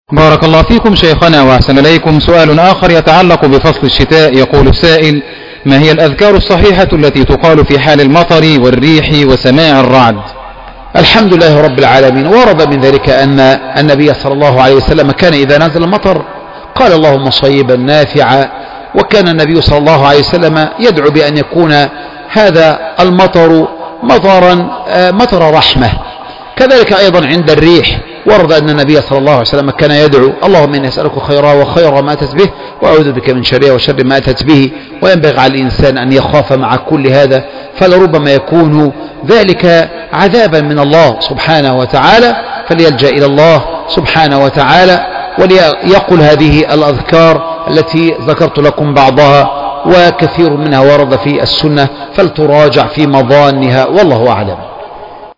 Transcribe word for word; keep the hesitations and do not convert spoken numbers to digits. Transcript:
بارك الله فيكم شيخنا وأحسن إليكم. سؤال آخر يتعلق بفصل الشتاء. يقول السائل: ما هي الأذكار الصحيحة التي تقال في حال المطر والريح وسماع الرعد؟ الحمد لله رب العالمين. ورد من ذلك أن النبي صلى الله عليه وسلم كان إذا نزل المطر قال اللهم صيبا نافعا، وكان النبي صلى الله عليه وسلم يدعو بأن يكون هذا المطر مطرا مطر رحمة. كذلك أيضا عند الريح ورد أن النبي صلى الله عليه وسلم كان يدعو اللهم إني أسألك خيرا وخير ما أتت به وأعوذ بك من شرها وشر ما أتت به. وينبغي على الإنسان أن يخاف مع كل هذا، فلربما يكون ذلك عذابا من الله سبحانه وتعالى، فليلجأ إلى الله سبحانه وتعالى وليقل هذه الأذكار التي ذكرت لكم بعضها وكثير منها ورد في السنة، فلتراجع في مظانها والله أعلم.